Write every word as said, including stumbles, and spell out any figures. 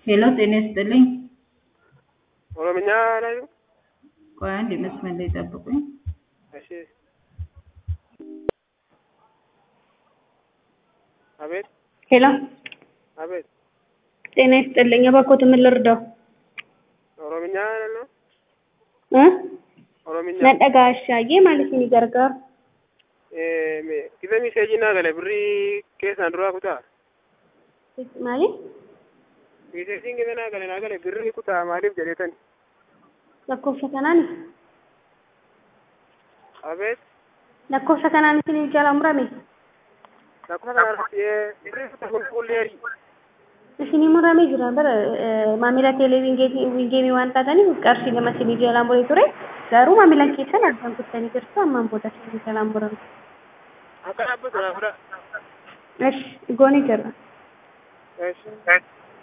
ሄሎ ጤና ይስጥልኝ። ኦሮምኛ ላይ ነው። ቆይ አንዴ መስመር ላይ ጠብቁኝ። እሺ። አቤት ሄሎ አቤት። ጤና ይስጥልኝ። እባክዎት ምን ልርዳው? ኦሮምኛ ነው። እ ኦሮምኛ ነጠጋሻዬ ማለት ነው ይገርጋር eh kiza message na gale birri kesan dura kuta ማለት message ngi na gale na gale birri kuta malif jaretan lakkoofsa kanaan abet lakkoofsa kanaan isin jala murame lakkoofsa kanaan ye birri kuta kulleeri isin murame jira bar maamila televiingeetii wingeemi waan taataniif qarshii lama isin jala muree ture garuu maamilan keessan addaan kuttanii jirtu ammaan booda isin jala murame akka abbu tura fura እሺ ጎኒ ጀራ እሺ